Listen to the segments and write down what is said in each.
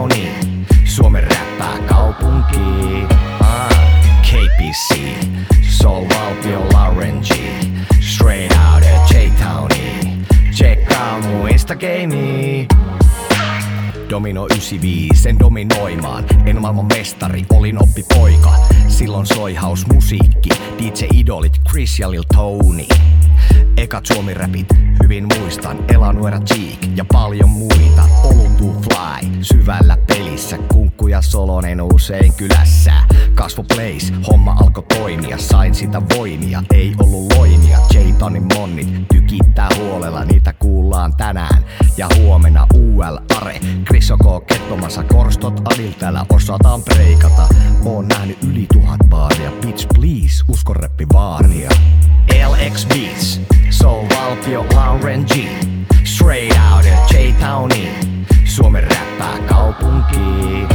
J-Towni, Suomen räppää kaupunki. KPC, Soul Valtio Lauren G, straight out of J-Towni. Tsekkaa mun Instagamea. Domino 95, en dominoimaan, en maailman mestari, olin oppipoika. Silloin soi house musiikki, DJ-idolit Chris ja Lil Tony. Ekat suomi-räpit, hyvin muistan, Elanuera Cheek ja paljon muita. Olutu Fly, syvällä pelissä, Kunkku ja Solonen usein kylässä. Kasvo Place, homma alkoi toimia, sain sitä voimia, ei ollut loimia. J-Tonin monnit, tykittää huolella, niitä kuullaan tänään ja huomenna UL Are. Chris OK kettomassa, korstot Adil täällä osataan breikata. Oon nähnyt yli 1000 baaria, bitch please, usko räppi vaaria. LX Beats, Soul Valtio Lauren G, straight out of J-Towni, Suomen räppää kaupunki.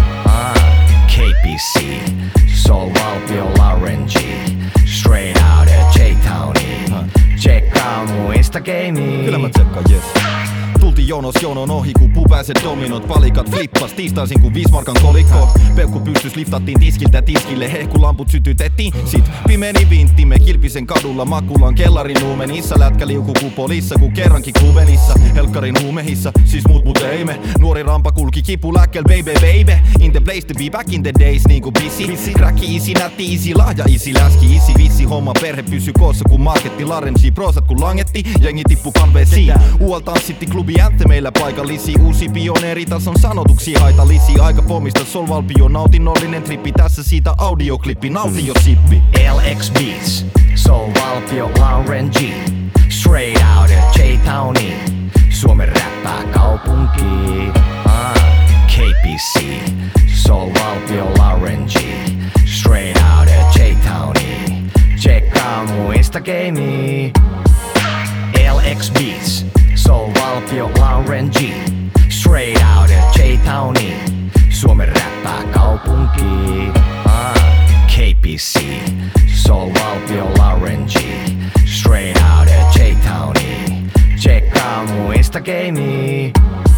KPC, Soul Valtio Lauren G, straight out of J-Towni. Tsekkaa mun Instagamea. Kyllä mä tsekkaan, yes. Tultiin jonon ohi, kun puu pääset dominot. Palikat flippas, tiistaisin kuin 5 markan kolikko. Peukku pystys, liftattiin tiskiltä tiskille. Hehkulamput sytytettiin, sit pimeni vintti. Me Kilpisen kadulla Makulan kellarin nuumenissa. Lätkä liukuu kupolissa, kun kerrankin klubenissa. Helkkarin huumehissa, siis mut ei me. Nuori rampa kulki kipu läkkel, baby. In the place to be back in the days, niinku busy. Kräkki isi, nätti isi, lahja isi, läski isi, vissi. Homma perhe pysy koossa, kun marketti larensi. Prosat kun langetti, jengi tippu kanveesiin. UL tanssitti klubi meillä paikallisia, uusi pioneeritason sanotuksia haitallisia. Aika pomista Soul Valtio, nautinnollinen trippi. Tässä siitä audioklippi, nauti jo sippi. LX Beats, Soul Valtio Lauren G, straight out of J-Towni, Suomen räppää kaupunki. KPC, Soul Valtio Lauren G, straight out of J-Towni. Tsekkaa mun Instagamea. LX Beats, Soul Valtio Lauren G, straight out of J-Towni, Suomen räppää kaupunki. KPC, Soul Valtio Lauren G, straight out of J-Towni. Tsekkaa mun Instagamea.